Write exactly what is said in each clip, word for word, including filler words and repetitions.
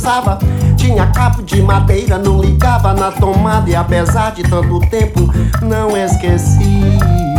usava tinha cabo de madeira, não ligava na tomada. E apesar de tanto tempo, não esqueci.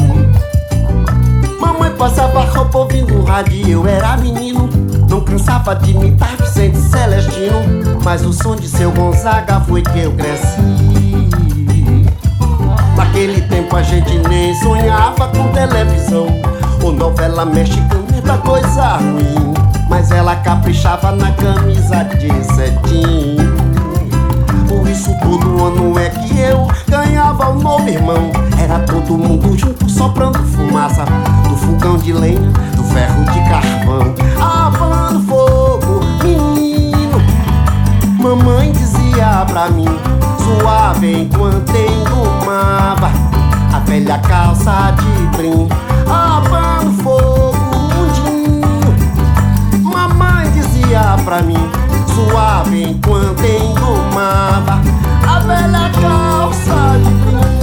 Mamãe passava roupa ouvindo rádio, eu era menino. Não cansava de imitar Vicente Celestino, mas o som de Seu Gonzaga foi que eu cresci. Naquele tempo a gente nem sonhava com televisão ou novela mexicana, muita coisa ruim, mas ela caprichava na camisa de cetim. Por isso todo ano é que eu ganhava um novo irmão. Era todo mundo junto soprando fumaça do fogão de lenha, do ferro de carvão, abando fogo, menino. Mamãe dizia pra mim, suave enquanto engomava a velha calça de brim, abando fogo, mundinho. Mamãe dizia pra mim, suave enquanto engomava a velha calça de brim.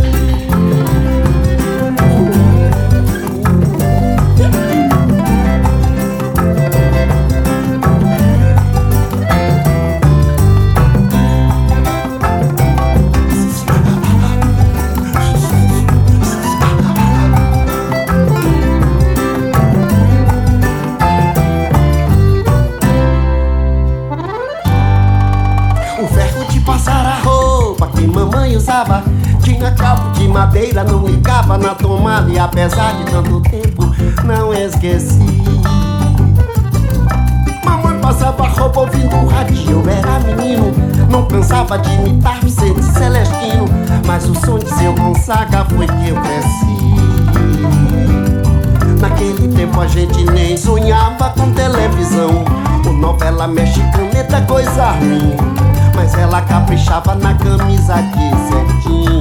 Tinha cabo de madeira, não ligava na tomada. E apesar de tanto tempo, não esqueci. Mamãe passava roupa ouvindo rádio, eu era menino. Não cansava de imitar Vicente Celestino, mas o som de Seu Gonzaga foi que eu cresci. Naquele tempo a gente nem sonhava com televisão ou novela mexicana, coisa ruim, mas ela caprichava na camisa de cetim.